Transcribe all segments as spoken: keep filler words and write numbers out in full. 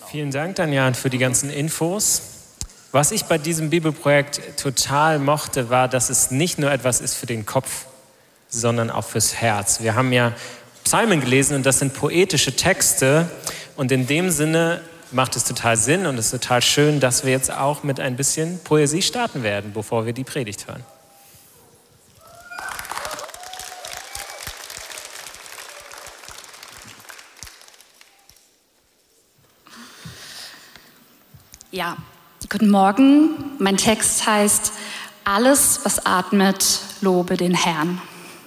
Vielen Dank, Daniel, für die ganzen Infos. Was ich bei diesem Bibelprojekt total mochte, war, dass es nicht nur etwas ist für den Kopf, sondern auch fürs Herz. Wir haben ja Psalmen gelesen und das sind poetische Texte und in dem Sinne macht es total Sinn und es ist total schön, dass wir jetzt auch mit ein bisschen Poesie starten werden, bevor wir die Predigt hören. Ja, guten Morgen. Mein Text heißt: Alles, was atmet, lobe den Herrn.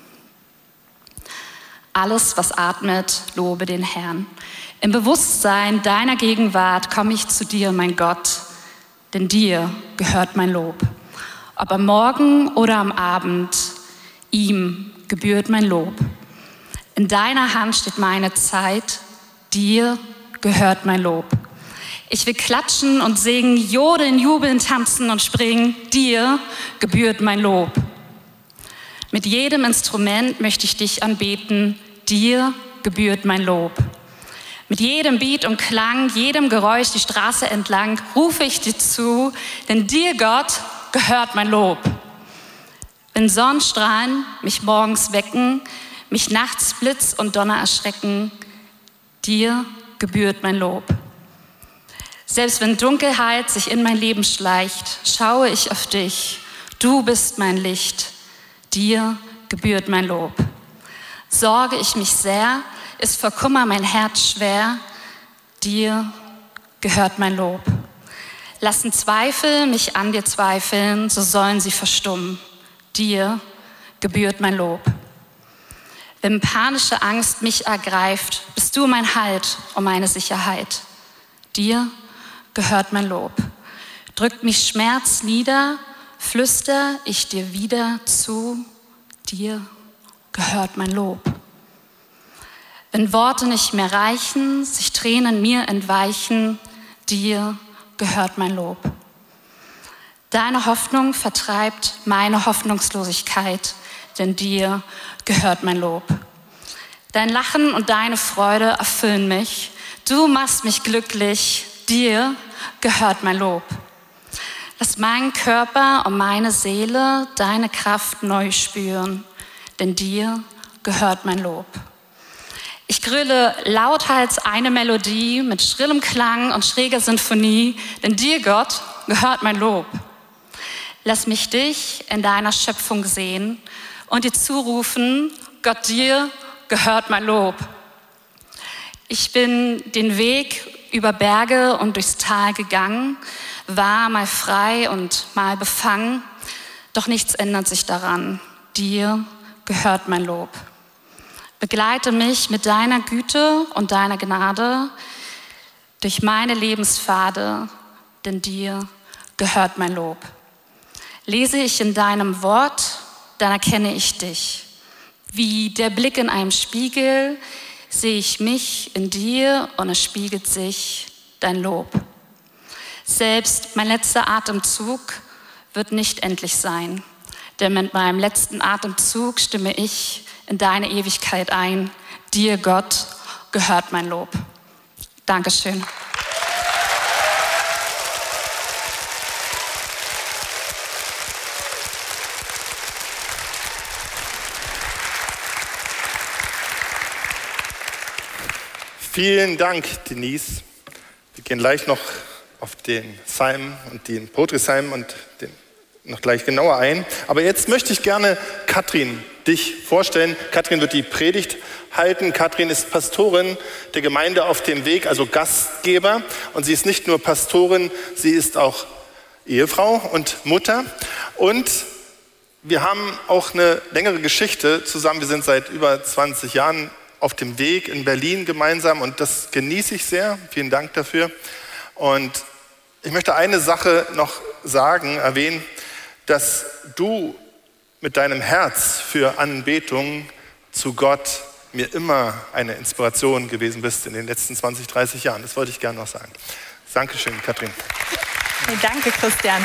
Alles, was atmet, lobe den Herrn. Im Bewusstsein deiner Gegenwart komme ich zu dir, mein Gott, denn dir gehört mein Lob. Ob am Morgen oder am Abend, ihm gebührt mein Lob. In deiner Hand steht meine Zeit, dir gehört mein Lob. Ich will klatschen und singen, jodeln, jubeln, tanzen und springen. Dir gebührt mein Lob. Mit jedem Instrument möchte ich dich anbeten. Dir gebührt mein Lob. Mit jedem Beat und Klang, jedem Geräusch die Straße entlang rufe ich dir zu, denn dir, Gott, gehört mein Lob. Wenn Sonnenstrahlen mich morgens wecken, mich nachts Blitz und Donner erschrecken, dir gebührt mein Lob. Selbst wenn Dunkelheit sich in mein Leben schleicht, schaue ich auf dich. Du bist mein Licht, dir gebührt mein Lob. Sorge ich mich sehr, ist vor Kummer mein Herz schwer, dir gehört mein Lob. Lassen Zweifel mich an dir zweifeln, so sollen sie verstummen. Dir gebührt mein Lob. Wenn panische Angst mich ergreift, bist du mein Halt und meine Sicherheit. Dir gehört mein Lob. Drückt mich Schmerz nieder, flüster ich dir wieder zu, dir gehört mein Lob. Wenn Worte nicht mehr reichen, sich Tränen mir entweichen, dir gehört mein Lob. Deine Hoffnung vertreibt meine Hoffnungslosigkeit, denn dir gehört mein Lob. Dein Lachen und deine Freude erfüllen mich, du machst mich glücklich, dir gehört mein Lob. Lass meinen Körper und meine Seele deine Kraft neu spüren, denn dir gehört mein Lob. Ich grülle lauthals eine Melodie mit schrillem Klang und schräger Sinfonie, denn dir, Gott, gehört mein Lob. Lass mich dich in deiner Schöpfung sehen und dir zurufen, Gott, dir gehört mein Lob. Ich bin den Weg über Berge und durchs Tal gegangen, war mal frei und mal befangen, doch nichts ändert sich daran. Dir gehört mein Lob. Begleite mich mit deiner Güte und deiner Gnade durch meine Lebenspfade, denn dir gehört mein Lob. Lese ich in deinem Wort, dann erkenne ich dich. Wie der Blick in einem Spiegel sehe ich mich in dir und es spiegelt sich dein Lob. Selbst mein letzter Atemzug wird nicht endlich sein, denn mit meinem letzten Atemzug stimme ich in deine Ewigkeit ein. Dir, Gott, gehört mein Lob. Dankeschön. Vielen Dank, Denise. Wir gehen gleich noch auf den Psalm und den Poetry-Psalm und den noch gleich genauer ein. Aber jetzt möchte ich gerne Katrin dich vorstellen. Katrin wird die Predigt halten. Katrin ist Pastorin der Gemeinde auf dem Weg, also Gastgeber. Und sie ist nicht nur Pastorin, sie ist auch Ehefrau und Mutter. Und wir haben auch eine längere Geschichte zusammen. Wir sind seit über zwanzig Jahren auf dem Weg in Berlin gemeinsam und das genieße ich sehr. Vielen Dank dafür. Und ich möchte eine Sache noch sagen, erwähnen, dass du mit deinem Herz für Anbetung zu Gott mir immer eine Inspiration gewesen bist in den letzten zwanzig, dreißig Jahren. Das wollte ich gerne noch sagen. Dankeschön, Katrin. Hey, danke, Christian.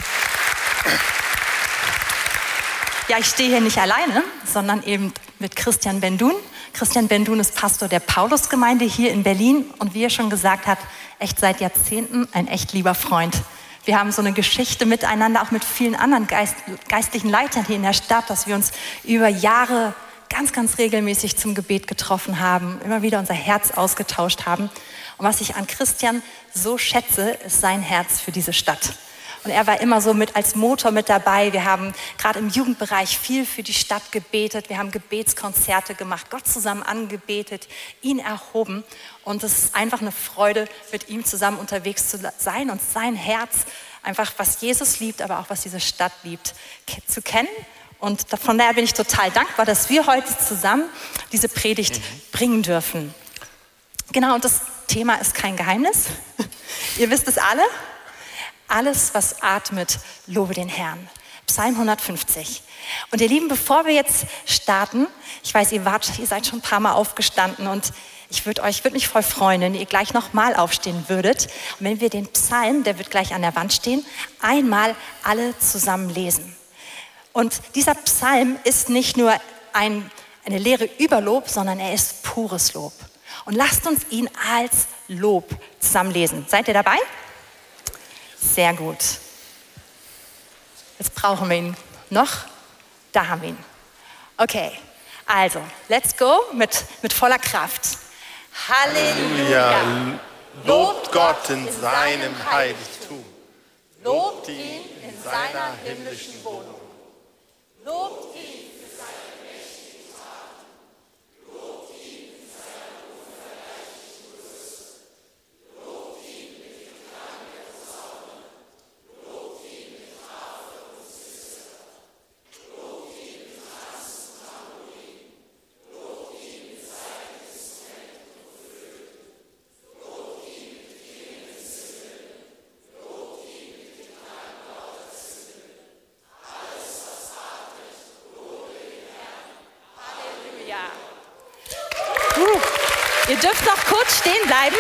Ja, ich stehe hier nicht alleine, sondern eben mit Christian Bendun. Christian Bendun ist Pastor der Paulusgemeinde hier in Berlin und wie er schon gesagt hat, echt seit Jahrzehnten ein echt lieber Freund. Wir haben so eine Geschichte miteinander, auch mit vielen anderen Geist, geistlichen Leitern hier in der Stadt, dass wir uns über Jahre ganz, ganz regelmäßig zum Gebet getroffen haben, immer wieder unser Herz ausgetauscht haben. Und was ich an Christian so schätze, ist sein Herz für diese Stadt. Und er war immer so mit als Motor mit dabei. Wir haben gerade im Jugendbereich viel für die Stadt gebetet. Wir haben Gebetskonzerte gemacht, Gott zusammen angebetet, ihn erhoben. Und es ist einfach eine Freude, mit ihm zusammen unterwegs zu sein und sein Herz, einfach was Jesus liebt, aber auch was diese Stadt liebt, zu kennen. Und von daher bin ich total dankbar, dass wir heute zusammen diese Predigt mhm. bringen dürfen. Genau, und das Thema ist kein Geheimnis. Ihr wisst es alle. Alles, was atmet, lobe den Herrn. Psalm hundertfünfzig. Und ihr Lieben, bevor wir jetzt starten, ich weiß, ihr, wart, ihr seid schon ein paar Mal aufgestanden und ich würde euch, würde mich voll freuen, wenn ihr gleich nochmal aufstehen würdet. Und wenn wir den Psalm, der wird gleich an der Wand stehen, einmal alle zusammen lesen. Und dieser Psalm ist nicht nur ein, eine Lehre über Lob, sondern er ist pures Lob. Und lasst uns ihn als Lob zusammen lesen. Seid ihr dabei? Sehr gut. Jetzt brauchen wir ihn noch. Da haben wir ihn. Okay, also, let's go mit, mit voller Kraft. Halleluja. Halleluja. Lobt Gott in seinem Heiligtum. Lobt ihn in seiner himmlischen Wohnung. Lobt ihn für seine mächtigen Taten. Lobt ihn in seiner unvergleichlichen Größe. Lobt ihn mit den Klagen der Posaune. Lobt ihn mit Harfe und Zither. Lobt ihn mit Tanz und Tambourin. Lobt ihn mit Saiteninstrumenten und Flöten. Lobt ihn mit klingenden Zimbeln. Lobt ihn mit den Klagen lauter Zimbeln. Alles, was atmet, lobe den Herrn. Halleluja. Uh, ihr dürft noch kurz stehen bleiben.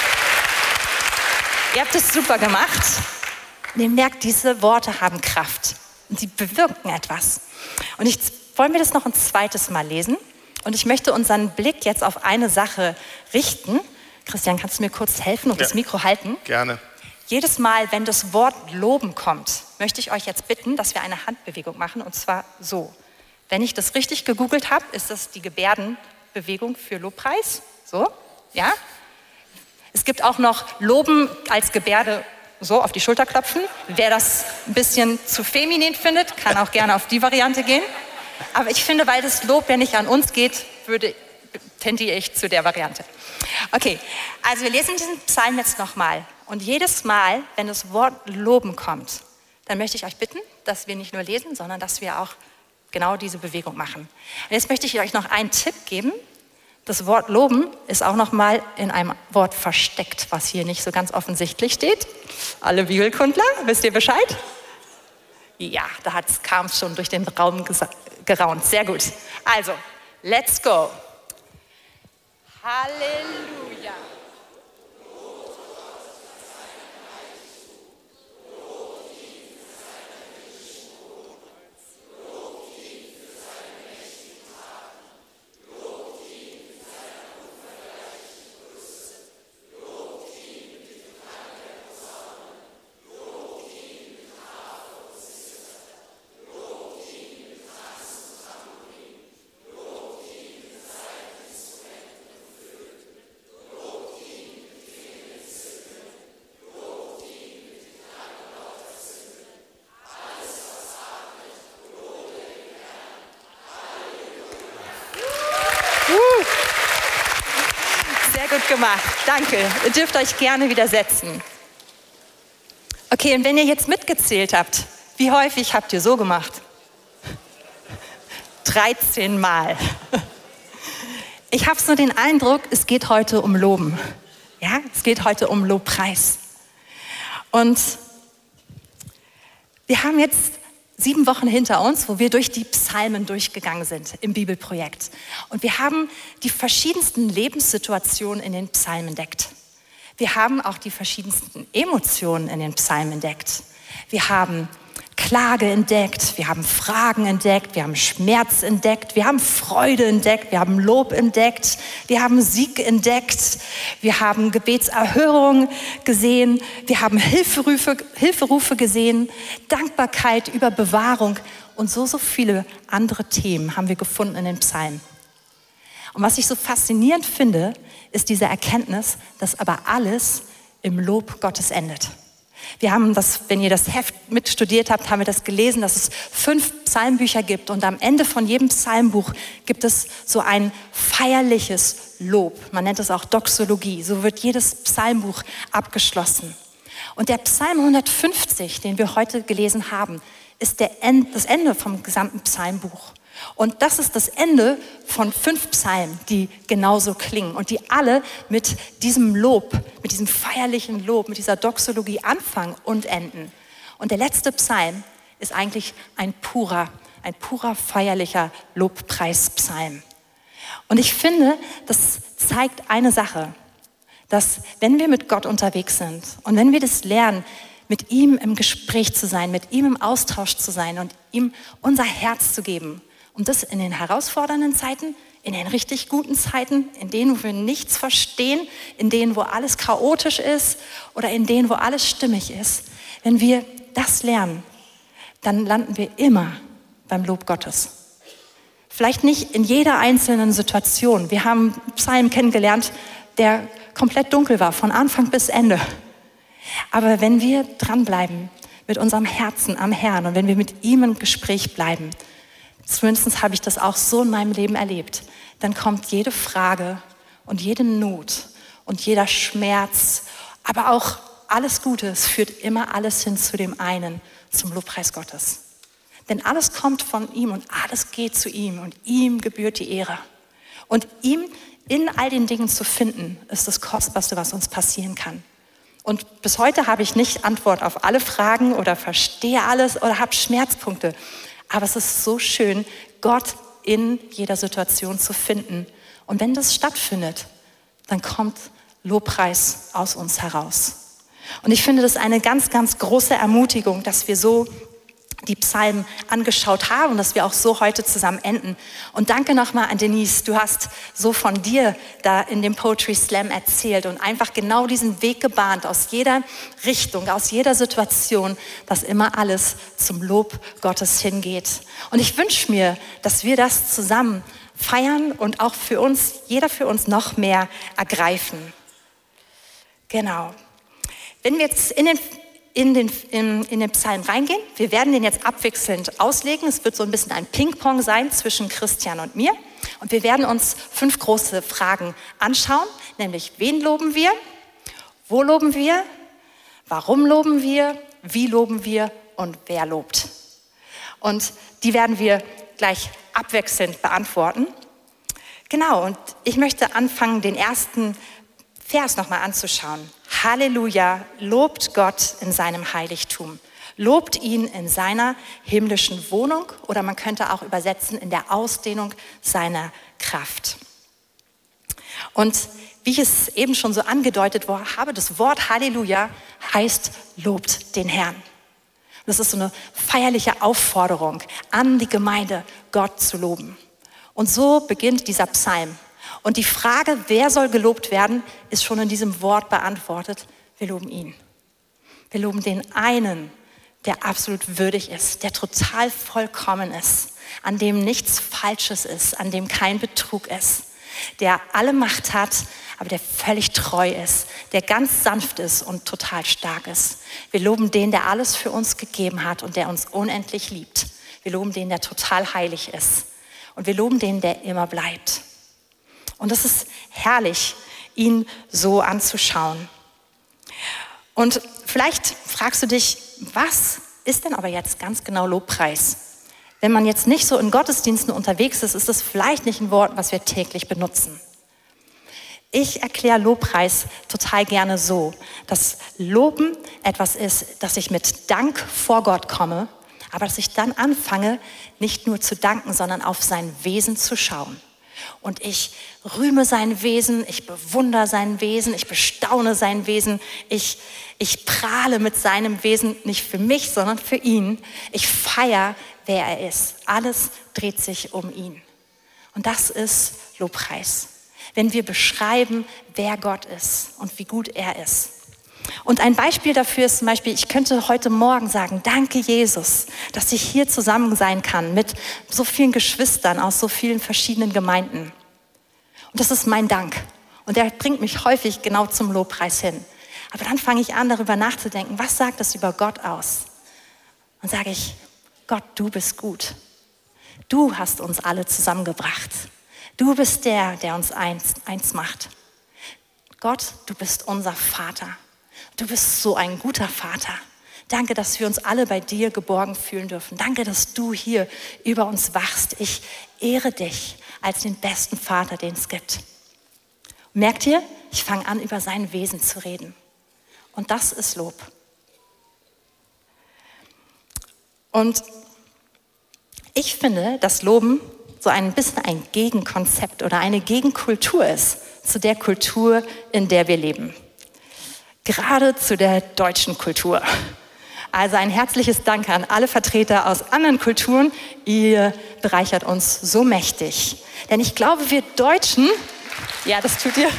Ihr habt es super gemacht. Und ihr merkt, diese Worte haben Kraft. Und sie bewirken etwas. Und ich wollen wir das noch ein zweites Mal lesen. Und ich möchte unseren Blick jetzt auf eine Sache richten. Christian, kannst du mir kurz helfen und ja. das Mikro halten? Gerne. Jedes Mal, wenn das Wort loben kommt, möchte ich euch jetzt bitten, dass wir eine Handbewegung machen, und zwar so. Wenn ich das richtig gegoogelt habe, ist das die Gebärdenbewegung für Lobpreis. So, ja. Es gibt auch noch Loben als Gebärde, so auf die Schulter klopfen. Wer das ein bisschen zu feminin findet, kann auch gerne auf die Variante gehen. Aber ich finde, weil das Lob ja nicht an uns geht, würde, tendiere ich zu der Variante. Okay, also wir lesen diesen Psalm jetzt nochmal. Und jedes Mal, wenn das Wort Loben kommt, dann möchte ich euch bitten, dass wir nicht nur lesen, sondern dass wir auch genau diese Bewegung machen. Und jetzt möchte ich euch noch einen Tipp geben. Das Wort Loben ist auch nochmal in einem Wort versteckt, was hier nicht so ganz offensichtlich steht. Alle Bibelkundler, wisst ihr Bescheid? Ja, da kam es schon durch den Raum geraunt. Sehr gut. Also, let's go. Halleluja. Gut gemacht, danke. Ihr dürft euch gerne wieder setzen. Okay, und wenn ihr jetzt mitgezählt habt, wie häufig habt ihr so gemacht? dreizehn Mal. Ich habe so den Eindruck, es geht heute um Loben. Ja, es geht heute um Lobpreis. Und wir haben jetzt sieben Wochen hinter uns, wo wir durch die Psalmen durchgegangen sind im Bibelprojekt. Und wir haben die verschiedensten Lebenssituationen in den Psalmen entdeckt. Wir haben auch die verschiedensten Emotionen in den Psalmen entdeckt. Wir haben Klage entdeckt, wir haben Fragen entdeckt, wir haben Schmerz entdeckt, wir haben Freude entdeckt, wir haben Lob entdeckt, wir haben Sieg entdeckt, wir haben Gebetserhörung gesehen, wir haben Hilferufe, Hilferufe gesehen, Dankbarkeit über Bewahrung und so, so viele andere Themen haben wir gefunden in den Psalmen. Und was ich so faszinierend finde, ist diese Erkenntnis, dass aber alles im Lob Gottes endet. Wir haben das, wenn ihr das Heft mitstudiert habt, haben wir das gelesen, dass es fünf Psalmbücher gibt und am Ende von jedem Psalmbuch gibt es so ein feierliches Lob. Man nennt es auch Doxologie. So wird jedes Psalmbuch abgeschlossen. Und der Psalm hundertfünfzig, den wir heute gelesen haben, ist der End, das Ende vom gesamten Psalmbuch. Und das ist das Ende von fünf Psalmen, die genauso klingen und die alle mit diesem Lob, mit diesem feierlichen Lob, mit dieser Doxologie anfangen und enden. Und der letzte Psalm ist eigentlich ein purer, ein purer feierlicher Lobpreispsalm. Und ich finde, das zeigt eine Sache, dass wenn wir mit Gott unterwegs sind und wenn wir das lernen, mit ihm im Gespräch zu sein, mit ihm im Austausch zu sein und ihm unser Herz zu geben, und das in den herausfordernden Zeiten, in den richtig guten Zeiten, in denen, wo wir nichts verstehen, in denen, wo alles chaotisch ist oder in denen, wo alles stimmig ist. Wenn wir das lernen, dann landen wir immer beim Lob Gottes. Vielleicht nicht in jeder einzelnen Situation. Wir haben einen Psalm kennengelernt, der komplett dunkel war, von Anfang bis Ende. Aber wenn wir dranbleiben mit unserem Herzen am Herrn und wenn wir mit ihm im Gespräch bleiben, zumindest habe ich das auch so in meinem Leben erlebt, dann kommt jede Frage und jede Not und jeder Schmerz, aber auch alles Gute, es führt immer alles hin zu dem einen, zum Lobpreis Gottes. Denn alles kommt von ihm und alles geht zu ihm und ihm gebührt die Ehre. Und ihm in all den Dingen zu finden, ist das Kostbarste, was uns passieren kann. Und bis heute habe ich nicht Antwort auf alle Fragen oder verstehe alles oder habe Schmerzpunkte. Aber es ist so schön, Gott in jeder Situation zu finden. Und wenn das stattfindet, dann kommt Lobpreis aus uns heraus. Und ich finde das eine ganz, ganz große Ermutigung, dass wir so die Psalmen angeschaut haben und dass wir auch so heute zusammen enden. Und danke nochmal an Denise, du hast so von dir da in dem Poetry Slam erzählt und einfach genau diesen Weg gebahnt aus jeder Richtung, aus jeder Situation, dass immer alles zum Lob Gottes hingeht. Und ich wünsche mir, dass wir das zusammen feiern und auch für uns, jeder für uns noch mehr ergreifen. Genau. Wenn wir jetzt in den In den, in, in den Psalm reingehen. Wir werden den jetzt abwechselnd auslegen. Es wird so ein bisschen ein Ping-Pong sein zwischen Christian und mir. Und wir werden uns fünf große Fragen anschauen, nämlich wen loben wir, wo loben wir, warum loben wir, wie loben wir und wer lobt. Und die werden wir gleich abwechselnd beantworten. Genau, und ich möchte anfangen, den ersten Vers nochmal anzuschauen. Halleluja, lobt Gott in seinem Heiligtum. Lobt ihn in seiner himmlischen Wohnung oder man könnte auch übersetzen in der Ausdehnung seiner Kraft. Und wie ich es eben schon so angedeutet habe, das Wort Halleluja heißt, lobt den Herrn. Das ist so eine feierliche Aufforderung an die Gemeinde, Gott zu loben. Und so beginnt dieser Psalm. Und die Frage, wer soll gelobt werden, ist schon in diesem Wort beantwortet. Wir loben ihn. Wir loben den einen, der absolut würdig ist, der total vollkommen ist, an dem nichts Falsches ist, an dem kein Betrug ist, der alle Macht hat, aber der völlig treu ist, der ganz sanft ist und total stark ist. Wir loben den, der alles für uns gegeben hat und der uns unendlich liebt. Wir loben den, der total heilig ist. Und wir loben den, der immer bleibt. Und es ist herrlich, ihn so anzuschauen. Und vielleicht fragst du dich, was ist denn aber jetzt ganz genau Lobpreis? Wenn man jetzt nicht so in Gottesdiensten unterwegs ist, ist das vielleicht nicht ein Wort, was wir täglich benutzen. Ich erkläre Lobpreis total gerne so, dass Loben etwas ist, dass ich mit Dank vor Gott komme, aber dass ich dann anfange, nicht nur zu danken, sondern auf sein Wesen zu schauen. Und ich rühme sein Wesen, ich bewundere sein Wesen, ich bestaune sein Wesen, ich, ich prahle mit seinem Wesen, nicht für mich, sondern für ihn. Ich feiere, wer er ist. Alles dreht sich um ihn. Und das ist Lobpreis. Wenn wir beschreiben, wer Gott ist und wie gut er ist. Und ein Beispiel dafür ist zum Beispiel, ich könnte heute Morgen sagen, danke Jesus, dass ich hier zusammen sein kann mit so vielen Geschwistern aus so vielen verschiedenen Gemeinden. Und das ist mein Dank. Und der bringt mich häufig genau zum Lobpreis hin. Aber dann fange ich an, darüber nachzudenken, was sagt das über Gott aus? Und sage ich, Gott, du bist gut. Du hast uns alle zusammengebracht. Du bist der, der uns eins, eins macht. Gott, du bist unser Vater. Du bist so ein guter Vater. Danke, dass wir uns alle bei dir geborgen fühlen dürfen. Danke, dass du hier über uns wachst. Ich ehre dich als den besten Vater, den es gibt. Merkt ihr? Ich fange an, über sein Wesen zu reden. Und das ist Lob. Und ich finde, dass Loben so ein bisschen ein Gegenkonzept oder eine Gegenkultur ist zu der Kultur, in der wir leben. Gerade zu der deutschen Kultur. Also ein herzliches Danke an alle Vertreter aus anderen Kulturen. Ihr bereichert uns so mächtig. Denn ich glaube, wir Deutschen, ja, das tut ihr.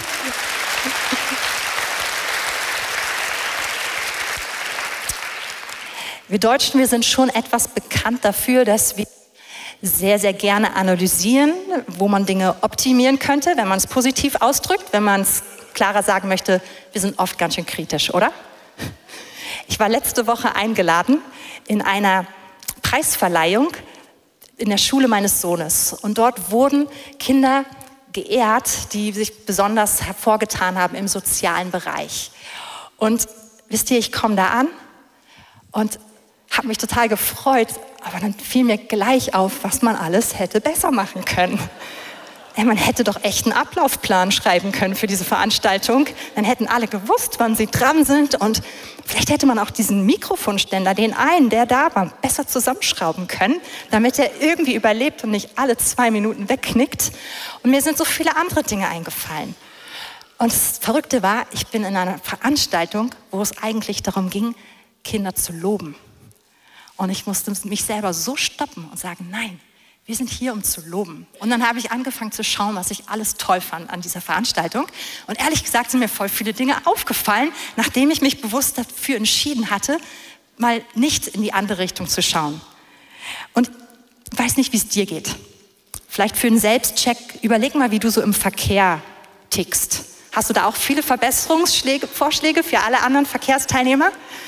Wir Deutschen, wir sind schon etwas bekannt dafür, dass wir sehr, sehr gerne analysieren, wo man Dinge optimieren könnte, wenn man es positiv ausdrückt, wenn man es klarer sagen möchte, wir sind oft ganz schön kritisch, oder? Ich war letzte Woche eingeladen in einer Preisverleihung in der Schule meines Sohnes. Und dort wurden Kinder geehrt, die sich besonders hervorgetan haben im sozialen Bereich. Und wisst ihr, ich komme da an und habe mich total gefreut, aber dann fiel mir gleich auf, was man alles hätte besser machen können. Ja, man hätte doch echt einen Ablaufplan schreiben können für diese Veranstaltung. Dann hätten alle gewusst, wann sie dran sind. Und vielleicht hätte man auch diesen Mikrofonständer, den einen, der da war, besser zusammenschrauben können, damit er irgendwie überlebt und nicht alle zwei Minuten wegknickt. Und mir sind so viele andere Dinge eingefallen. Und das Verrückte war, ich bin in einer Veranstaltung, wo es eigentlich darum ging, Kinder zu loben. Und ich musste mich selber so stoppen und sagen, nein, wir sind hier, um zu loben. Und dann habe ich angefangen zu schauen, was ich alles toll fand an dieser Veranstaltung. Und ehrlich gesagt sind mir voll viele Dinge aufgefallen, nachdem ich mich bewusst dafür entschieden hatte, mal nicht in die andere Richtung zu schauen. Und ich weiß nicht, wie es dir geht. Vielleicht für einen Selbstcheck, überleg mal, wie du so im Verkehr tickst. Hast du da auch viele Verbesserungsvorschläge für alle anderen Verkehrsteilnehmer?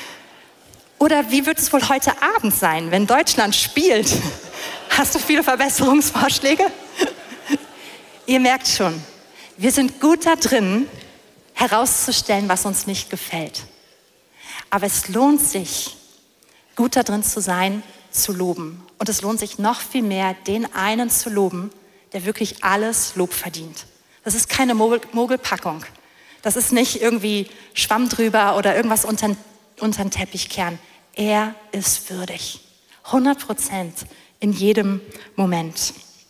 Oder wie wird es wohl heute Abend sein, wenn Deutschland spielt? Hast du viele Verbesserungsvorschläge? Ihr merkt schon, wir sind gut da drin, herauszustellen, was uns nicht gefällt. Aber es lohnt sich, gut da drin zu sein, zu loben. Und es lohnt sich noch viel mehr, den einen zu loben, der wirklich alles Lob verdient. Das ist keine Mogelpackung. Das ist nicht irgendwie Schwamm drüber oder irgendwas unter, unter den Teppich kehren. Er ist würdig. hundert Prozent. In jedem Moment.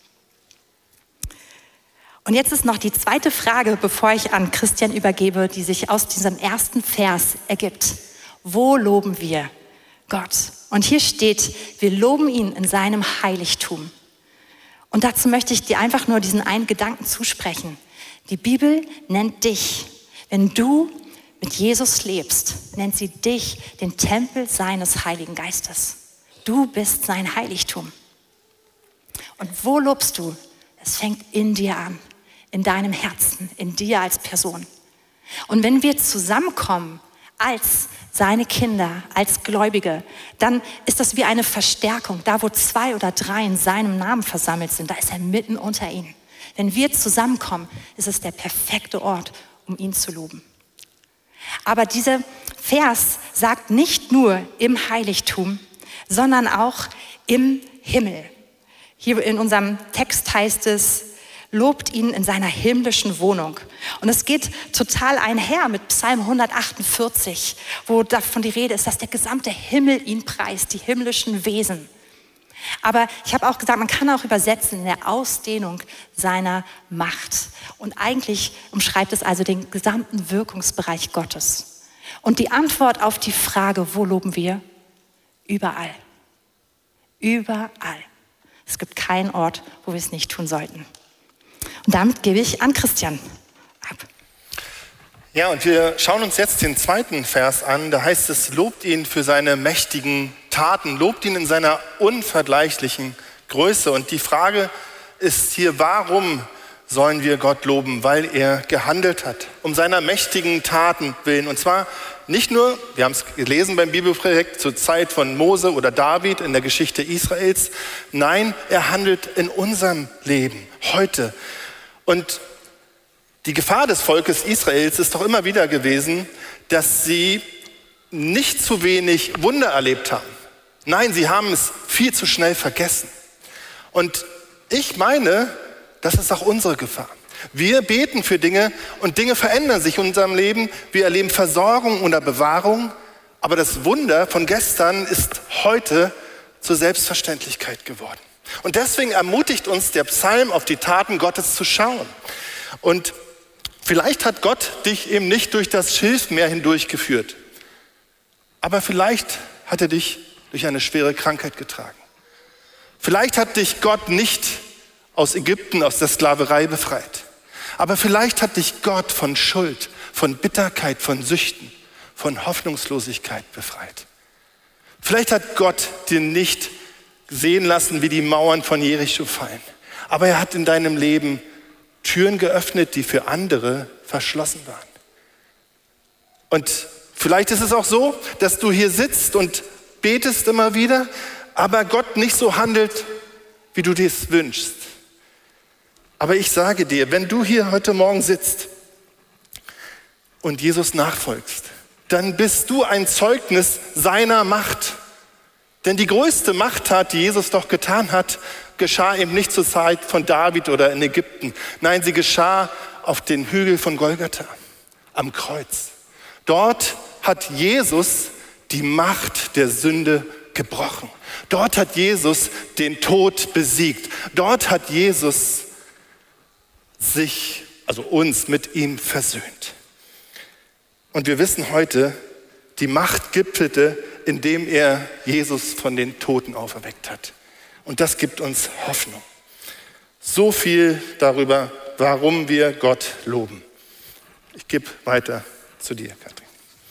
Und jetzt ist noch die zweite Frage, bevor ich an Christian übergebe, die sich aus diesem ersten Vers ergibt. Wo loben wir Gott? Und hier steht, wir loben ihn in seinem Heiligtum. Und dazu möchte ich dir einfach nur diesen einen Gedanken zusprechen. Die Bibel nennt dich, wenn du mit Jesus lebst, nennt sie dich den Tempel seines Heiligen Geistes. Du bist sein Heiligtum. Und wo lobst du? Es fängt in dir an, in deinem Herzen, in dir als Person. Und wenn wir zusammenkommen als seine Kinder, als Gläubige, dann ist das wie eine Verstärkung. Da, wo zwei oder drei in seinem Namen versammelt sind, da ist er mitten unter ihnen. Wenn wir zusammenkommen, ist es der perfekte Ort, um ihn zu loben. Aber dieser Vers sagt nicht nur im Heiligtum, sondern auch im Himmel. Hier in unserem Text heißt es, lobt ihn in seiner himmlischen Wohnung. Und es geht total einher mit Psalm hundertachtundvierzig, wo davon die Rede ist, dass der gesamte Himmel ihn preist, die himmlischen Wesen. Aber ich habe auch gesagt, man kann auch übersetzen in der Ausdehnung seiner Macht. Und eigentlich umschreibt es also den gesamten Wirkungsbereich Gottes. Und die Antwort auf die Frage, wo loben wir? Überall. Überall. Es gibt keinen Ort, wo wir es nicht tun sollten. Und damit gebe ich an Christian ab. Ja, und wir schauen uns jetzt den zweiten Vers an. Da heißt es, lobt ihn für seine mächtigen Taten, lobt ihn in seiner unvergleichlichen Größe. Und die Frage ist hier, warum sollen wir Gott loben? Weil er gehandelt hat, um seiner mächtigen Taten willen. Und zwar nicht nur, wir haben es gelesen beim Bibelprojekt, zur Zeit von Mose oder David in der Geschichte Israels. Nein, er handelt in unserem Leben, heute. Und die Gefahr des Volkes Israels ist doch immer wieder gewesen, dass sie nicht zu wenig Wunder erlebt haben. Nein, sie haben es viel zu schnell vergessen. Und ich meine, das ist auch unsere Gefahr. Wir beten für Dinge und Dinge verändern sich in unserem Leben. Wir erleben Versorgung oder Bewahrung, aber das Wunder von gestern ist heute zur Selbstverständlichkeit geworden. Und deswegen ermutigt uns der Psalm, auf die Taten Gottes zu schauen. Und vielleicht hat Gott dich eben nicht durch das Schilfmeer hindurchgeführt, aber vielleicht hat er dich durch eine schwere Krankheit getragen. Vielleicht hat dich Gott nicht aus Ägypten, aus der Sklaverei befreit, aber vielleicht hat dich Gott von Schuld, von Bitterkeit, von Süchten, von Hoffnungslosigkeit befreit. Vielleicht hat Gott dir nicht sehen lassen, wie die Mauern von Jericho fallen, aber er hat in deinem Leben Türen geöffnet, die für andere verschlossen waren. Und vielleicht ist es auch so, dass du hier sitzt und betest immer wieder, aber Gott nicht so handelt, wie du dir es wünschst. Aber ich sage dir, wenn du hier heute Morgen sitzt und Jesus nachfolgst, dann bist du ein Zeugnis seiner Macht. Denn die größte Machttat, die Jesus doch getan hat, geschah eben nicht zur Zeit von David oder in Ägypten. Nein, sie geschah auf den Hügel von Golgatha, am Kreuz. Dort hat Jesus die Macht der Sünde gebrochen. Dort hat Jesus den Tod besiegt. Dort hat Jesus sich, also uns, mit ihm versöhnt. Und wir wissen heute, die Macht gipfelte, indem er Jesus von den Toten auferweckt hat. Und das gibt uns Hoffnung. So viel darüber, warum wir Gott loben. Ich gebe weiter zu dir, Katrin.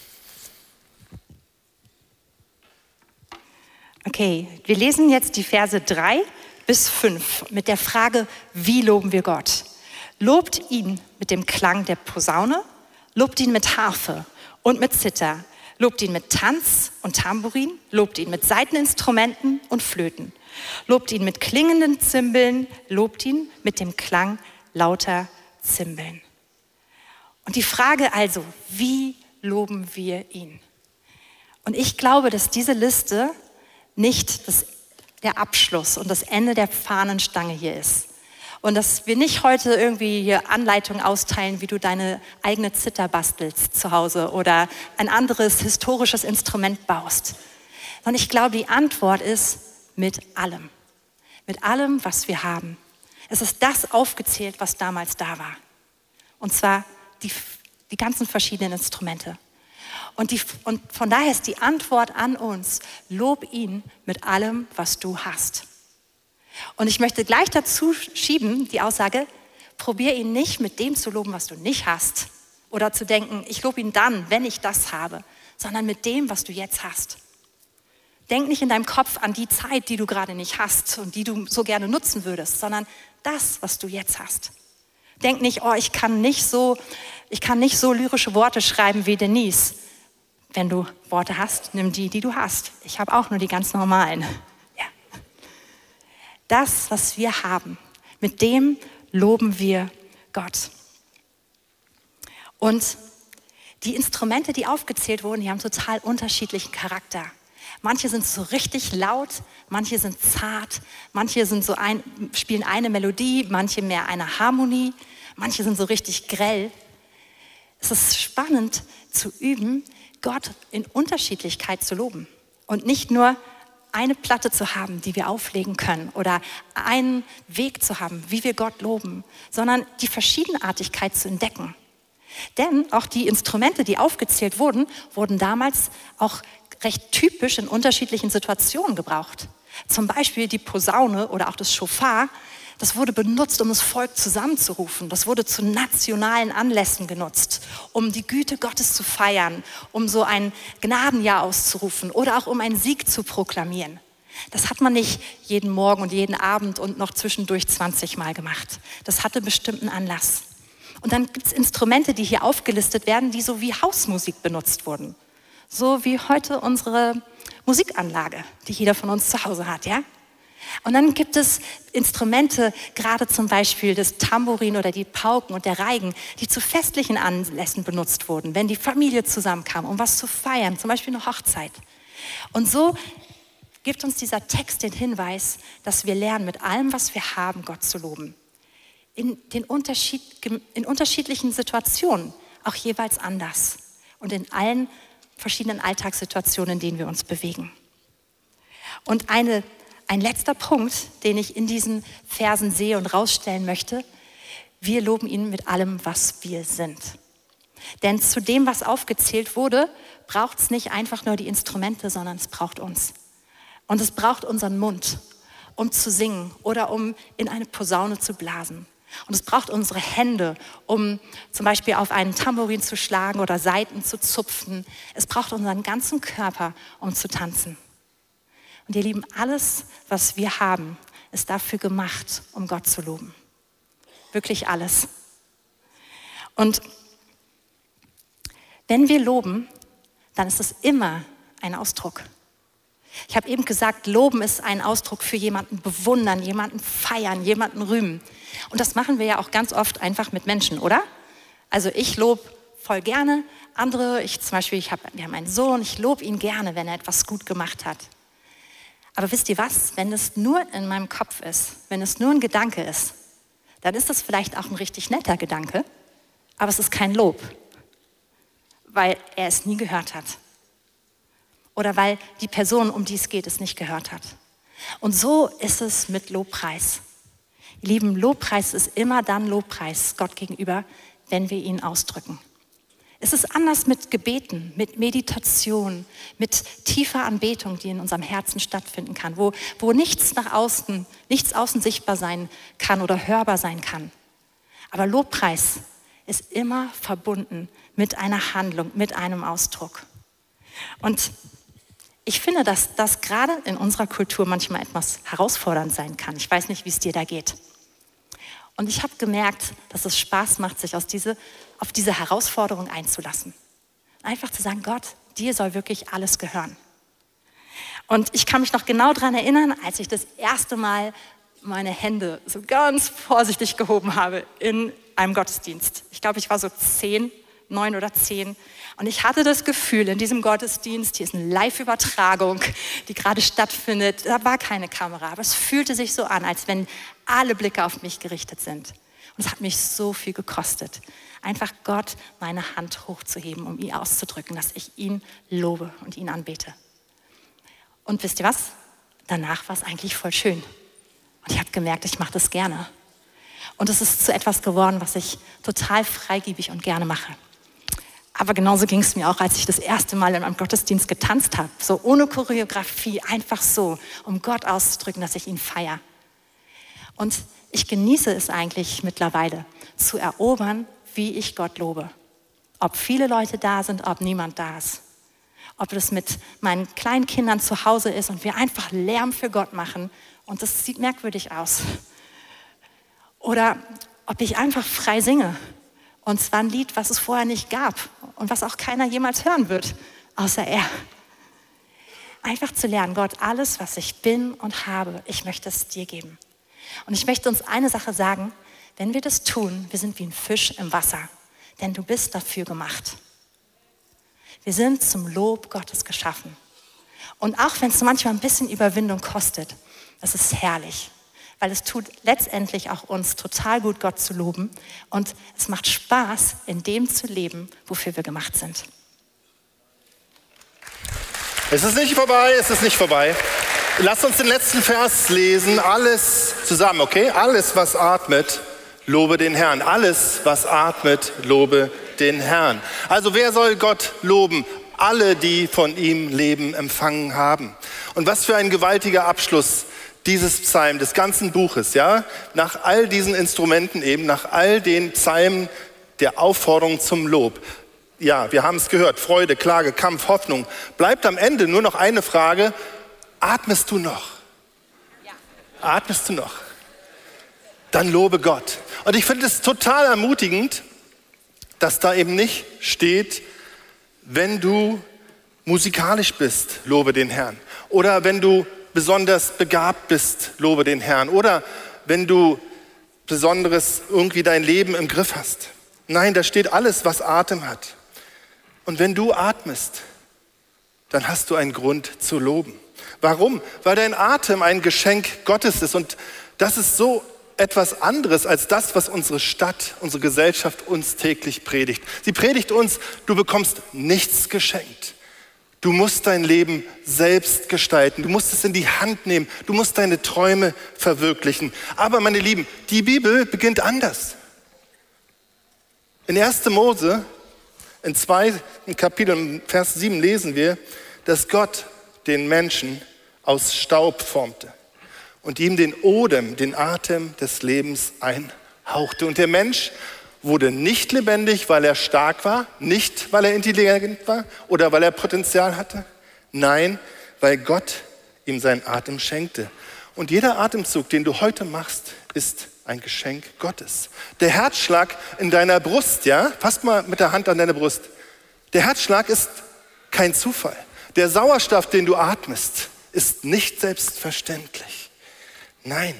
Okay, wir lesen jetzt die Verse drei bis fünf mit der Frage, wie loben wir Gott? Lobt ihn mit dem Klang der Posaune, lobt ihn mit Harfe und mit Zither, lobt ihn mit Tanz und Tambourin, lobt ihn mit Saiteninstrumenten und Flöten, lobt ihn mit klingenden Zimbeln, lobt ihn mit dem Klang lauter Zimbeln. Und die Frage also, wie loben wir ihn? Und ich glaube, dass diese Liste nicht das, der Abschluss und das Ende der Fahnenstange hier ist. Und dass wir nicht heute irgendwie hier Anleitungen austeilen, wie du deine eigene Zither bastelst zu Hause oder ein anderes historisches Instrument baust. Und ich glaube, die Antwort ist mit allem. Mit allem, was wir haben. Es ist das aufgezählt, was damals da war. Und zwar die, die ganzen verschiedenen Instrumente. Und, die, und von daher ist die Antwort an uns, lob ihn mit allem, was du hast. Und ich möchte gleich dazu schieben, die Aussage, probier ihn nicht mit dem zu loben, was du nicht hast. Oder zu denken, ich lobe ihn dann, wenn ich das habe, sondern mit dem, was du jetzt hast. Denk nicht in deinem Kopf an die Zeit, die du gerade nicht hast und die du so gerne nutzen würdest, sondern das, was du jetzt hast. Denk nicht, oh, ich kann nicht so, ich kann nicht so lyrische Worte schreiben wie Denise. Wenn du Worte hast, nimm die, die du hast. Ich habe auch nur die ganz normalen. Ja. Das, was wir haben, mit dem loben wir Gott. Und die Instrumente, die aufgezählt wurden, die haben total unterschiedlichen Charakter. Manche sind so richtig laut, manche sind zart, manche sind so ein, spielen eine Melodie, manche mehr eine Harmonie, manche sind so richtig grell. Es ist spannend zu üben, Gott in Unterschiedlichkeit zu loben und nicht nur eine Platte zu haben, die wir auflegen können oder einen Weg zu haben, wie wir Gott loben, sondern die Verschiedenartigkeit zu entdecken. Denn auch die Instrumente, die aufgezählt wurden, wurden damals auch recht typisch in unterschiedlichen Situationen gebraucht. Zum Beispiel die Posaune oder auch das Schofar, das wurde benutzt, um das Volk zusammenzurufen. Das wurde zu nationalen Anlässen genutzt, um die Güte Gottes zu feiern, um so ein Gnadenjahr auszurufen oder auch um einen Sieg zu proklamieren. Das hat man nicht jeden Morgen und jeden Abend und noch zwischendurch zwanzig Mal gemacht. Das hatte bestimmten Anlass. Und dann gibt es Instrumente, die hier aufgelistet werden, die so wie Hausmusik benutzt wurden. So wie heute unsere Musikanlage, die jeder von uns zu Hause hat, ja? Und dann gibt es Instrumente, gerade zum Beispiel das Tambourin oder die Pauken und der Reigen, die zu festlichen Anlässen benutzt wurden, wenn die Familie zusammenkam, um was zu feiern, zum Beispiel eine Hochzeit. Und so gibt uns dieser Text den Hinweis, dass wir lernen, mit allem, was wir haben, Gott zu loben. In, den Unterschied, in unterschiedlichen Situationen, auch jeweils anders. Und in allen verschiedenen Alltagssituationen, in denen wir uns bewegen. Und eine Ein letzter Punkt, den ich in diesen Versen sehe und rausstellen möchte: Wir loben ihn mit allem, was wir sind. Denn zu dem, was aufgezählt wurde, braucht es nicht einfach nur die Instrumente, sondern es braucht uns. Und es braucht unseren Mund, um zu singen oder um in eine Posaune zu blasen. Und es braucht unsere Hände, um zum Beispiel auf einen Tambourin zu schlagen oder Saiten zu zupfen. Es braucht unseren ganzen Körper, um zu tanzen. Und ihr Lieben, alles, was wir haben, ist dafür gemacht, um Gott zu loben. Wirklich alles. Und wenn wir loben, dann ist es immer ein Ausdruck. Ich habe eben gesagt, loben ist ein Ausdruck für jemanden bewundern, jemanden feiern, jemanden rühmen. Und das machen wir ja auch ganz oft einfach mit Menschen, oder? Also ich lobe voll gerne andere. Ich zum Beispiel, ich hab, wir haben einen Sohn, ich lobe ihn gerne, wenn er etwas gut gemacht hat. Aber wisst ihr was, wenn es nur in meinem Kopf ist, wenn es nur ein Gedanke ist, dann ist das vielleicht auch ein richtig netter Gedanke, aber es ist kein Lob, weil er es nie gehört hat. Oder weil die Person, um die es geht, es nicht gehört hat. Und so ist es mit Lobpreis. Ihr Lieben, Lobpreis ist immer dann Lobpreis Gott gegenüber, wenn wir ihn ausdrücken. Es ist anders mit Gebeten, mit Meditation, mit tiefer Anbetung, die in unserem Herzen stattfinden kann, wo, wo nichts nach außen, nichts außen sichtbar sein kann oder hörbar sein kann. Aber Lobpreis ist immer verbunden mit einer Handlung, mit einem Ausdruck. Und ich finde, dass das gerade in unserer Kultur manchmal etwas herausfordernd sein kann. Ich weiß nicht, wie es dir da geht. Und ich habe gemerkt, dass es Spaß macht, sich aus diese, auf diese Herausforderung einzulassen. Einfach zu sagen, Gott, dir soll wirklich alles gehören. Und ich kann mich noch genau daran erinnern, als ich das erste Mal meine Hände so ganz vorsichtig gehoben habe in einem Gottesdienst. Ich glaube, ich war so zehn, neun oder zehn. Und ich hatte das Gefühl, in diesem Gottesdienst, hier ist eine Live-Übertragung, die gerade stattfindet. Da war keine Kamera, aber es fühlte sich so an, als wenn alle Blicke auf mich gerichtet sind. Und es hat mich so viel gekostet, einfach Gott meine Hand hochzuheben, um ihn auszudrücken, dass ich ihn lobe und ihn anbete. Und wisst ihr was? Danach war es eigentlich voll schön. Und ich habe gemerkt, ich mache das gerne. Und es ist zu etwas geworden, was ich total freigebig und gerne mache. Aber genauso ging es mir auch, als ich das erste Mal in einem Gottesdienst getanzt habe. So ohne Choreografie, einfach so, um Gott auszudrücken, dass ich ihn feiere. Und ich genieße es eigentlich mittlerweile, zu erobern, wie ich Gott lobe. Ob viele Leute da sind, ob niemand da ist. Ob das mit meinen kleinen Kindern zu Hause ist und wir einfach Lärm für Gott machen und das sieht merkwürdig aus. Oder ob ich einfach frei singe. Und zwar ein Lied, was es vorher nicht gab und was auch keiner jemals hören wird, außer er. Einfach zu lernen, Gott, alles, was ich bin und habe, ich möchte es dir geben. Und ich möchte uns eine Sache sagen, wenn wir das tun, wir sind wie ein Fisch im Wasser, denn du bist dafür gemacht. Wir sind zum Lob Gottes geschaffen. Und auch wenn es manchmal ein bisschen Überwindung kostet, das ist herrlich. Weil es tut letztendlich auch uns total gut, Gott zu loben. Und es macht Spaß, in dem zu leben, wofür wir gemacht sind. Es ist nicht vorbei, es ist nicht vorbei. Lasst uns den letzten Vers lesen. Alles zusammen, okay? Alles, was atmet, lobe den Herrn. Alles, was atmet, lobe den Herrn. Also wer soll Gott loben? Alle, die von ihm Leben empfangen haben. Und was für ein gewaltiger Abschluss dieses Psalm, des ganzen Buches, ja? Nach all diesen Instrumenten eben, nach all den Psalmen der Aufforderung zum Lob. Ja, wir haben es gehört, Freude, Klage, Kampf, Hoffnung. Bleibt am Ende nur noch eine Frage: Atmest du noch? Ja. Atmest du noch? Dann lobe Gott. Und ich finde es total ermutigend, dass da eben nicht steht, wenn du musikalisch bist, lobe den Herrn. Oder wenn du besonders begabt bist, lobe den Herrn. Oder wenn du Besonderes irgendwie dein Leben im Griff hast. Nein, da steht alles, was Atem hat. Und wenn du atmest, dann hast du einen Grund zu loben. Warum? Weil dein Atem ein Geschenk Gottes ist. Und das ist so etwas anderes als das, was unsere Stadt, unsere Gesellschaft uns täglich predigt. Sie predigt uns, du bekommst nichts geschenkt. Du musst dein Leben selbst gestalten. Du musst es in die Hand nehmen. Du musst deine Träume verwirklichen. Aber meine Lieben, die Bibel beginnt anders. In erster Mose, in zwei Kapiteln, Vers sieben lesen wir, dass Gott den Menschen aus Staub formte und ihm den Odem, den Atem des Lebens einhauchte. Und der Mensch wurde nicht lebendig, weil er stark war, nicht, weil er intelligent war oder weil er Potenzial hatte. Nein, weil Gott ihm seinen Atem schenkte. Und jeder Atemzug, den du heute machst, ist ein Geschenk Gottes. Der Herzschlag in deiner Brust, ja, fass mal mit der Hand an deine Brust. Der Herzschlag ist kein Zufall. Der Sauerstoff, den du atmest, ist nicht selbstverständlich. Nein,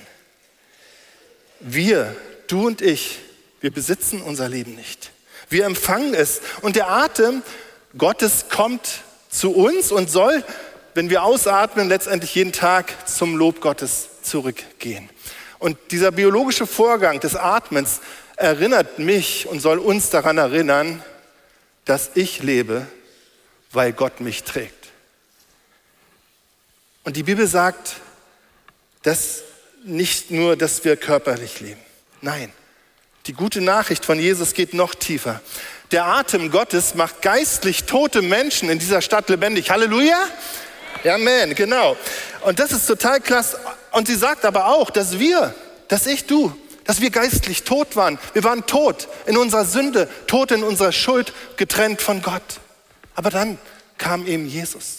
wir, du und ich, wir besitzen unser Leben nicht. Wir empfangen es. Und der Atem Gottes kommt zu uns und soll, wenn wir ausatmen, letztendlich jeden Tag zum Lob Gottes zurückgehen. Und dieser biologische Vorgang des Atmens erinnert mich und soll uns daran erinnern, dass ich lebe, weil Gott mich trägt. Und die Bibel sagt, dass nicht nur, dass wir körperlich leben. Nein, die gute Nachricht von Jesus geht noch tiefer. Der Atem Gottes macht geistlich tote Menschen in dieser Stadt lebendig. Halleluja? Amen, genau. Und das ist total klasse. Und sie sagt aber auch, dass wir, dass ich, du, dass wir geistlich tot waren. Wir waren tot in unserer Sünde, tot in unserer Schuld, getrennt von Gott. Aber dann kam eben Jesus.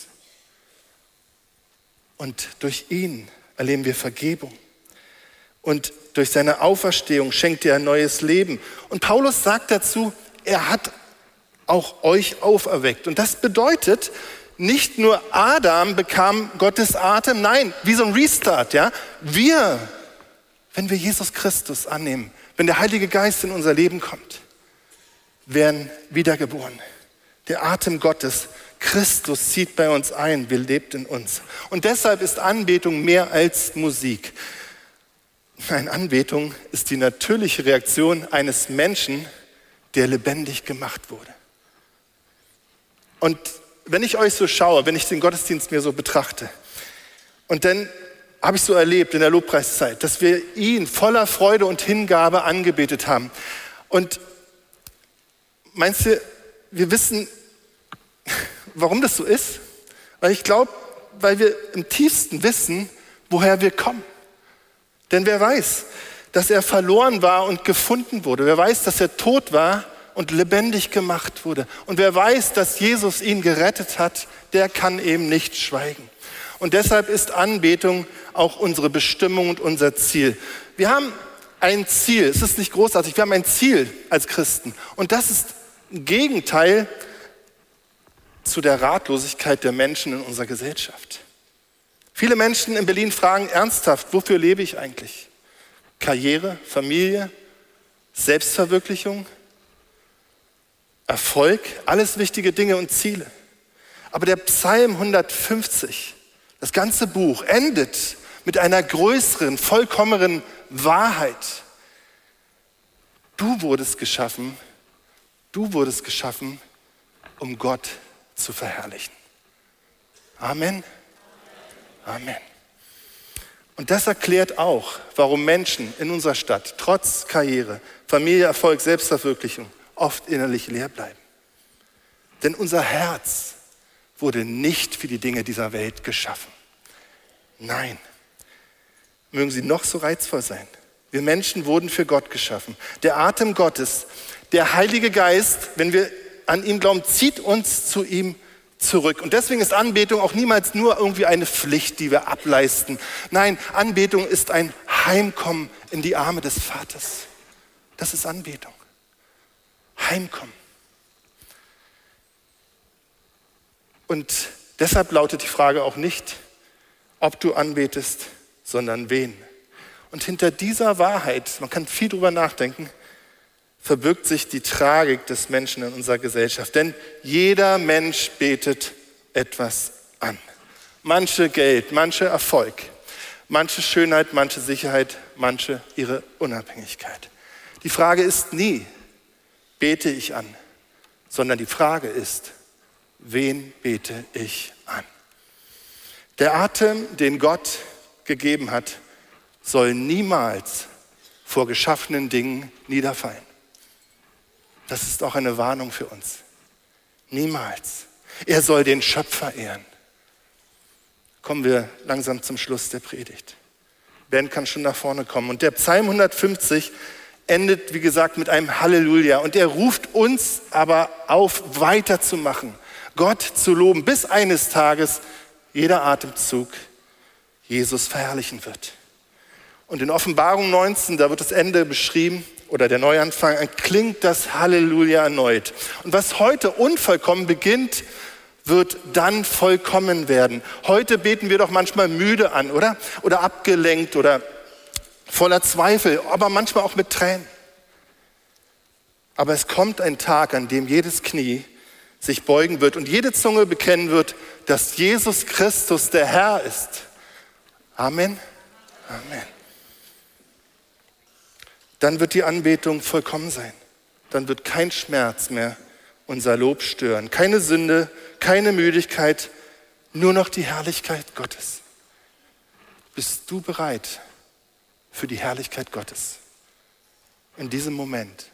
Und durch ihn erleben wir Vergebung. Und durch seine Auferstehung schenkt er ein neues Leben. Und Paulus sagt dazu, er hat auch euch auferweckt. Und das bedeutet, nicht nur Adam bekam Gottes Atem, nein, wie so ein Restart, ja. Wir, wenn wir Jesus Christus annehmen, wenn der Heilige Geist in unser Leben kommt, werden wiedergeboren. Der Atem Gottes, Christus zieht bei uns ein, wir lebt in uns. Und deshalb ist Anbetung mehr als Musik. Nein, Anbetung ist die natürliche Reaktion eines Menschen, der lebendig gemacht wurde. Und wenn ich euch so schaue, wenn ich den Gottesdienst mir so betrachte, und dann habe ich so erlebt in der Lobpreiszeit, dass wir ihn voller Freude und Hingabe angebetet haben. Und meinst du, wir wissen, warum das so ist? Weil ich glaube, weil wir im tiefsten wissen, woher wir kommen. Denn wer weiß, dass er verloren war und gefunden wurde? Wer weiß, dass er tot war und lebendig gemacht wurde? Und wer weiß, dass Jesus ihn gerettet hat, der kann eben nicht schweigen. Und deshalb ist Anbetung auch unsere Bestimmung und unser Ziel. Wir haben ein Ziel, es ist nicht großartig, wir haben ein Ziel als Christen. Und das ist ein Gegenteil zu der Ratlosigkeit der Menschen in unserer Gesellschaft. Viele Menschen in Berlin fragen ernsthaft, wofür lebe ich eigentlich? Karriere, Familie, Selbstverwirklichung, Erfolg, alles wichtige Dinge und Ziele. Aber der Psalm hundertfünfzig, das ganze Buch, endet mit einer größeren, vollkommeneren Wahrheit. Du wurdest geschaffen, du wurdest geschaffen, um Gott zu verherrlichen. Amen. Amen. Und das erklärt auch, warum Menschen in unserer Stadt trotz Karriere, Familie, Erfolg, Selbstverwirklichung oft innerlich leer bleiben. Denn unser Herz wurde nicht für die Dinge dieser Welt geschaffen. Nein, mögen sie noch so reizvoll sein. Wir Menschen wurden für Gott geschaffen. Der Atem Gottes, der Heilige Geist, wenn wir an ihn glauben, zieht uns zu ihm zurück. Und deswegen ist Anbetung auch niemals nur irgendwie eine Pflicht, die wir ableisten. Nein, Anbetung ist ein Heimkommen in die Arme des Vaters. Das ist Anbetung. Heimkommen. Und deshalb lautet die Frage auch nicht, ob du anbetest, sondern wen. Und hinter dieser Wahrheit, man kann viel drüber nachdenken, verbirgt sich die Tragik des Menschen in unserer Gesellschaft. Denn jeder Mensch betet etwas an. Manche Geld, manche Erfolg, manche Schönheit, manche Sicherheit, manche ihre Unabhängigkeit. Die Frage ist nie, bete ich an, sondern die Frage ist, wen bete ich an? Der Atem, den Gott gegeben hat, soll niemals vor geschaffenen Dingen niederfallen. Das ist auch eine Warnung für uns. Niemals. Er soll den Schöpfer ehren. Kommen wir langsam zum Schluss der Predigt. Ben kann schon nach vorne kommen. Und der Psalm hundertfünfzig endet, wie gesagt, mit einem Halleluja. Und er ruft uns aber auf, weiterzumachen, Gott zu loben, bis eines Tages jeder Atemzug Jesus verherrlichen wird. Und in Offenbarung neunzehn, da wird das Ende beschrieben, oder der Neuanfang, klingt das Halleluja erneut. Und was heute unvollkommen beginnt, wird dann vollkommen werden. Heute beten wir doch manchmal müde an, oder? Oder abgelenkt oder voller Zweifel, aber manchmal auch mit Tränen. Aber es kommt ein Tag, an dem jedes Knie sich beugen wird und jede Zunge bekennen wird, dass Jesus Christus der Herr ist. Amen. Amen. Dann wird die Anbetung vollkommen sein. Dann wird kein Schmerz mehr unser Lob stören. Keine Sünde, keine Müdigkeit, nur noch die Herrlichkeit Gottes. Bist du bereit für die Herrlichkeit Gottes in diesem Moment?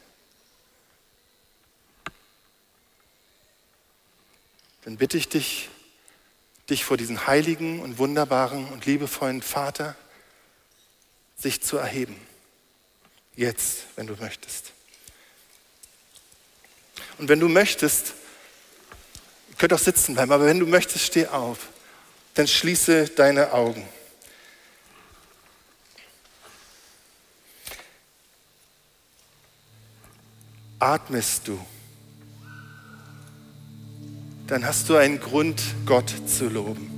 Dann bitte ich dich, dich vor diesen heiligen und wunderbaren und liebevollen Vater sich zu erheben. Jetzt, wenn du möchtest. Und wenn du möchtest, ihr könnt auch sitzen bleiben, aber wenn du möchtest, steh auf. Dann schließe deine Augen. Atmest du, dann hast du einen Grund, Gott zu loben.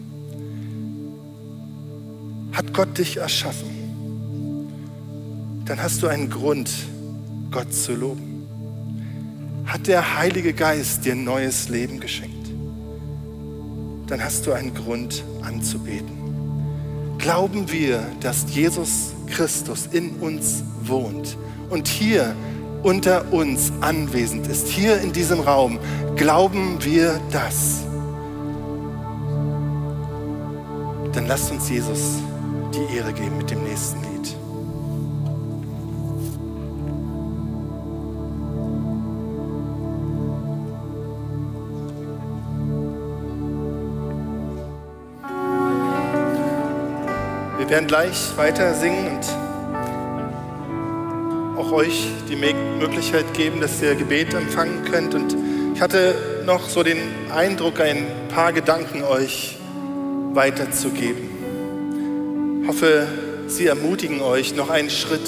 Hat Gott dich erschaffen? Dann hast du einen Grund, Gott zu loben. Hat der Heilige Geist dir ein neues Leben geschenkt? Dann hast du einen Grund anzubeten. Glauben wir, dass Jesus Christus in uns wohnt und hier unter uns anwesend ist, hier in diesem Raum, glauben wir das? Dann lasst uns Jesus die Ehre geben mit dem nächsten Lied. Wir werden gleich weiter singen und auch euch die Möglichkeit geben, dass ihr Gebet empfangen könnt. Und ich hatte noch so den Eindruck, ein paar Gedanken euch weiterzugeben. Ich hoffe, sie ermutigen euch, noch einen Schritt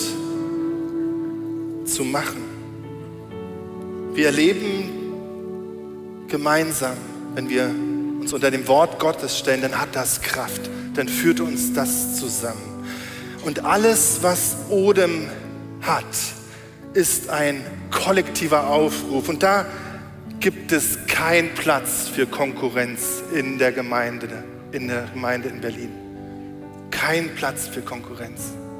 zu machen. Wir erleben gemeinsam, wenn wir uns unter dem Wort Gottes stellen, dann hat das Kraft. Dann führt uns das zusammen. Und alles, was Odem hat, ist ein kollektiver Aufruf. Und da gibt es keinen Platz für Konkurrenz in der Gemeinde, in der Gemeinde in Berlin. Kein Platz für Konkurrenz.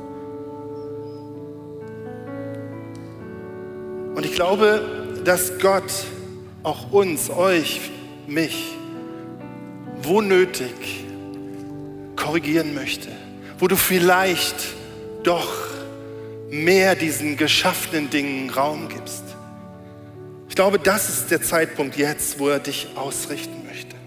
Und ich glaube, dass Gott auch uns, euch, mich, wo nötig, korrigieren möchte, wo du vielleicht doch mehr diesen geschaffenen Dingen Raum gibst. Ich glaube, das ist der Zeitpunkt jetzt, wo er dich ausrichten möchte.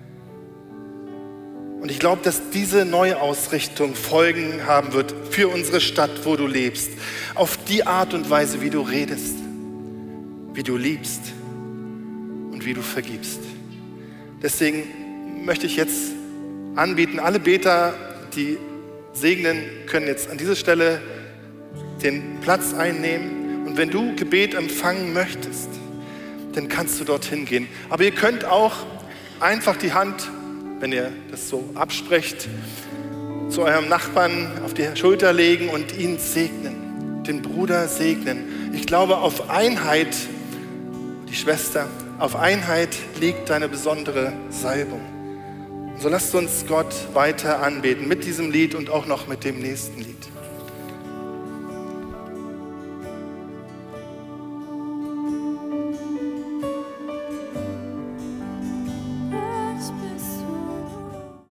Und ich glaube, dass diese neue Ausrichtung Folgen haben wird für unsere Stadt, wo du lebst. Auf die Art und Weise, wie du redest, wie du liebst und wie du vergibst. Deswegen möchte ich jetzt anbieten, alle Beter, die segnen, können jetzt an dieser Stelle den Platz einnehmen. Und wenn du Gebet empfangen möchtest, dann kannst du dorthin gehen. Aber ihr könnt auch einfach die Hand, wenn ihr das so absprecht, zu eurem Nachbarn auf die Schulter legen und ihn segnen, den Bruder segnen. Ich glaube, auf Einheit, die Schwester, auf Einheit liegt deine besondere Salbung. Und so lasst uns Gott weiter anbeten mit diesem Lied und auch noch mit dem nächsten Lied.